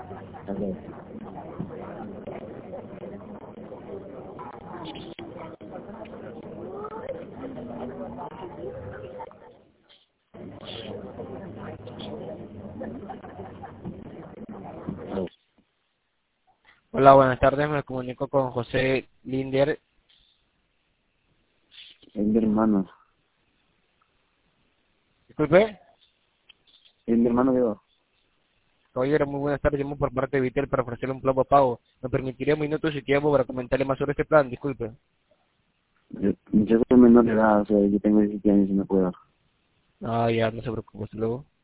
Hasta luego. Hola, buenas tardes, me comunico con José Linder. Es mi hermano. Disculpe. Es mi hermano Diego. Caballero, muy buenas tardes, llamo por parte de Vitel para ofrecerle un plan de pago. ¿Me permitiría un minuto de su tiempo para comentarle más sobre este plan? Disculpe. Yo soy menor de edad, o sea, yo tengo 17 años y no puedo. Ah, ya, no se preocupe, hasta luego.